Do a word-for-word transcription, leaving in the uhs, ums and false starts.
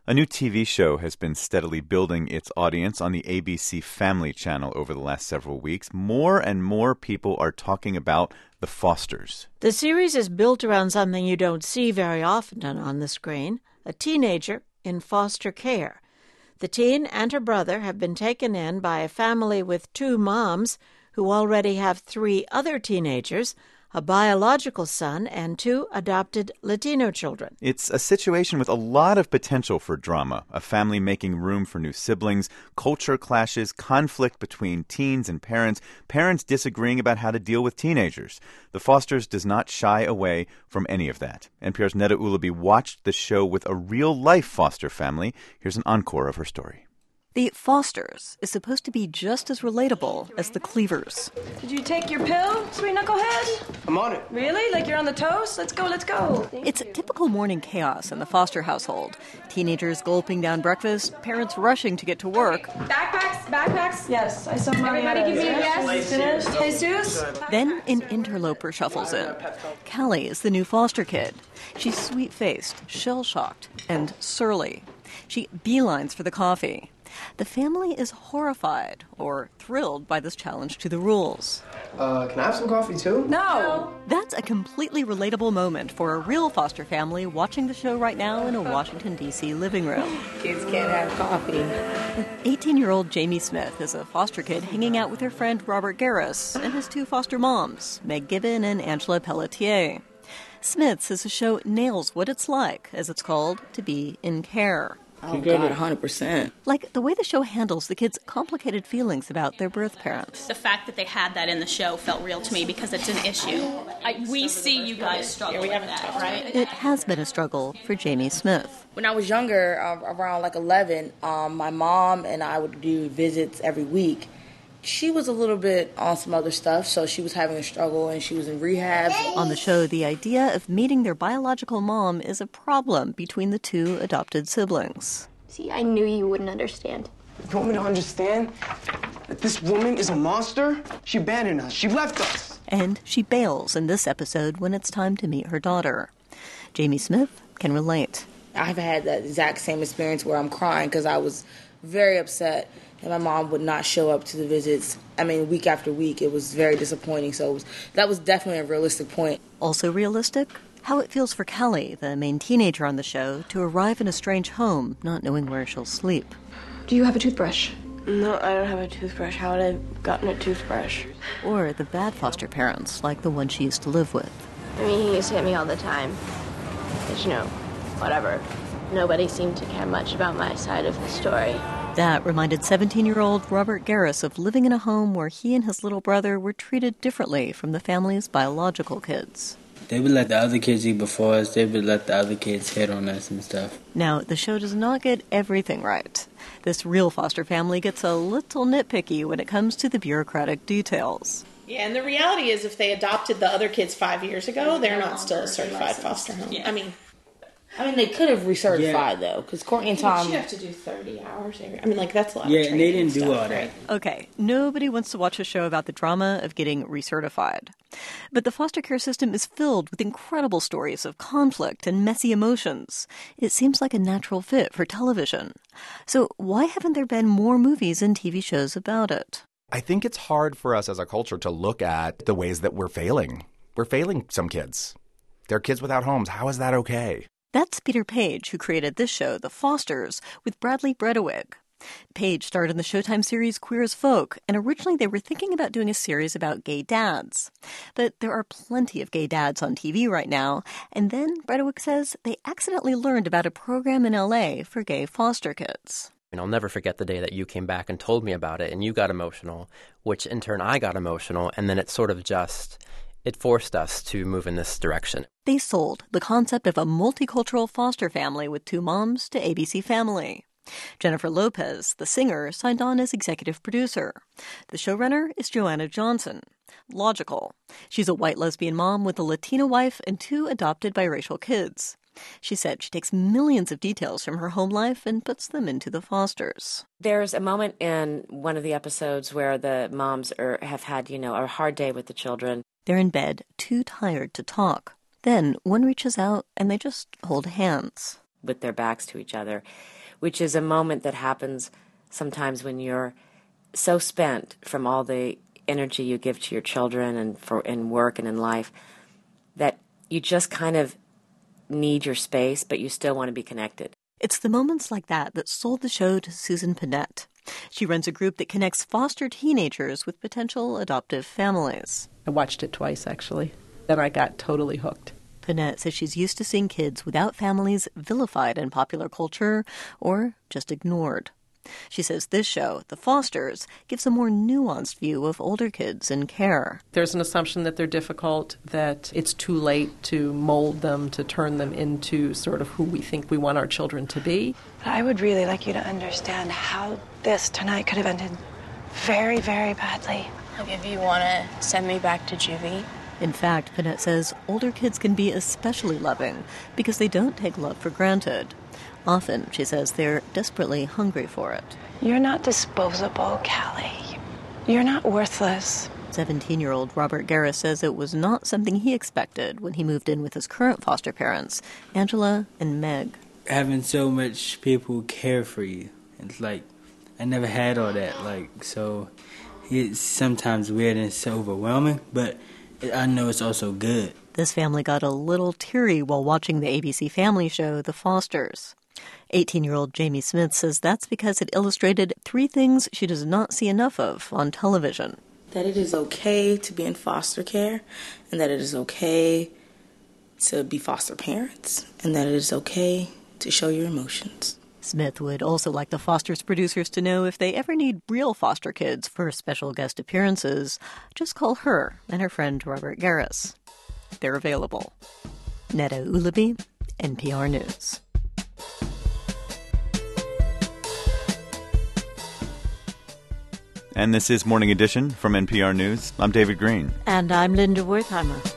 A new T V show has been steadily building its audience on the A B C Family channel over the last several weeks. More and more people are talking about The Fosters. The series is built around something you don't see very often on the screen, a teenager in foster care. The teen and her brother have been taken in by a family with two moms who already have three other teenagers, a biological son, and two adopted Latino children. It's a situation with a lot of potential for drama, a family making room for new siblings, culture clashes, conflict between teens and parents, parents disagreeing about how to deal with teenagers. The Fosters does not shy away from any of that. N P R's Neda Ulaby watched the show with a real-life foster family. Here's an encore of her story. The Fosters is supposed to be just as relatable as the Cleavers. Did you take your pill, sweet knucklehead? I'm on it. Really? Like you're on the toast? Let's go, let's go. It's typical morning chaos in the Foster household. Teenagers gulping down breakfast, parents rushing to get to work. Backpacks, backpacks? Yes, I saw Everybody give me a yes. Finished? Jesus? Then an interloper shuffles in. Callie is the new foster kid. She's sweet-faced, shell-shocked, and surly. She beelines for the coffee. The family is horrified or thrilled by this challenge to the rules. Uh, can I have some coffee too? No. That's a completely relatable moment for a real foster family watching the show right now in a Washington, D C living room. Kids can't have coffee. eighteen-year-old Jamie Smith is a foster kid hanging out with her friend Robert Garris and his two foster moms, Meg Gibbon and Angela Pelletier. Smith says the show nails what it's like, as it's called, to be in care. Oh, God, one hundred percent. Like the way the show handles the kids' complicated feelings about their birth parents. The fact that they had that in the show felt real to me because it's an issue. I, we see you guys struggle with that, right? It has been a struggle for Jamie Smith. When I was younger, uh, around like eleven, um, my mom and I would do visits every week. She was a little bit on some other stuff, so she was having a struggle and she was in rehab. On the show, the idea of meeting their biological mom is a problem between the two adopted siblings. See, I knew you wouldn't understand. You want me to understand that this woman is a monster? She abandoned us. She left us. And she bails in this episode when it's time to meet her daughter. Jamie Smith can relate. I've had that exact same experience where I'm crying because I was very upset. And my mom would not show up to the visits. I mean, week after week, it was very disappointing. So it was, that was definitely a realistic point. Also realistic? How it feels for Callie, the main teenager on the show, to arrive in a strange home, not knowing where she'll sleep. Do you have a toothbrush? No, I don't have a toothbrush. How would I have gotten a toothbrush? Or the bad foster parents, like the one she used to live with. I mean, he used to hit me all the time. But, you know, whatever. Nobody seemed to care much about my side of the story. That reminded seventeen-year-old Robert Garris of living in a home where he and his little brother were treated differently from the family's biological kids. They would let the other kids eat before us. They would let the other kids hit on us and stuff. Now, the show does not get everything right. This real foster family gets a little nitpicky when it comes to the bureaucratic details. Yeah, and the reality is if they adopted the other kids five years ago, they're not still a certified foster home. I mean... I mean, they could have recertified, yeah. though, because Courtney and Tom... You have to do thirty hours every... I mean, like, that's a lot yeah, of training. Yeah, and they didn't stuff, do all that. Right? Okay, nobody wants to watch a show about the drama of getting recertified. But the foster care system is filled with incredible stories of conflict and messy emotions. It seems like a natural fit for television. So why haven't there been more movies and T V shows about it? I think it's hard for us as a culture to look at the ways that we're failing. We're failing some kids. They're kids without homes. How is that okay? That's Peter Page, who created this show, The Fosters, with Bradley Bredewig. Page starred in the Showtime series Queer as Folk, and originally they were thinking about doing a series about gay dads. But there are plenty of gay dads on T V right now, and then Bredewig says they accidentally learned about a program in L A for gay foster kids. And I'll never forget the day that you came back and told me about it, and you got emotional, which in turn I got emotional, and then it sort of just... It forced us to move in this direction. They sold the concept of a multicultural foster family with two moms to A B C Family. Jennifer Lopez, the singer, signed on as executive producer. The showrunner is Joanna Johnson. Logical. She's a white lesbian mom with a Latina wife and two adopted biracial kids. She said she takes millions of details from her home life and puts them into The Fosters. There's a moment in one of the episodes where the moms are, have had, you know, a hard day with the children. They're in bed, too tired to talk. Then one reaches out and they just hold hands. with their backs to each other, which is a moment that happens sometimes when you're so spent from all the energy you give to your children and for in work and in life that you just kind of need your space, but you still want to be connected. It's the moments like that that sold the show to Susan Panette. She runs a group that connects foster teenagers with potential adoptive families. I watched it twice, actually. Then I got totally hooked. Panette says she's used to seeing kids without families vilified in popular culture or just ignored. She says this show, The Fosters, gives a more nuanced view of older kids in care. There's an assumption that they're difficult, that it's too late to mold them, to turn them into sort of who we think we want our children to be. I would really like you to understand how this tonight could have ended very, very badly. Like if you want to send me back to juvie. In fact, Panette says older kids can be especially loving because they don't take love for granted. Often, she says, they're desperately hungry for it. You're not disposable, Callie. You're not worthless. seventeen-year-old Robert Garris says it was not something he expected when he moved in with his current foster parents, Angela and Meg. Having so much people care for you, it's like, I never had all that, like, so it's sometimes weird and it's overwhelming, but I know it's also good. This family got a little teary while watching the A B C Family show, The Fosters. eighteen-year-old Jamie Smith says that's because it illustrated three things she does not see enough of on television. That it is okay to be in foster care, and that it is okay to be foster parents, and that it is okay to show your emotions. Smith would also like the Fosters producers to know if they ever need real foster kids for special guest appearances, just call her and her friend Robert Garris. They're available. Neda Ulaby, N P R News. And this is Morning Edition from N P R News. I'm David Green. And I'm Linda Wertheimer.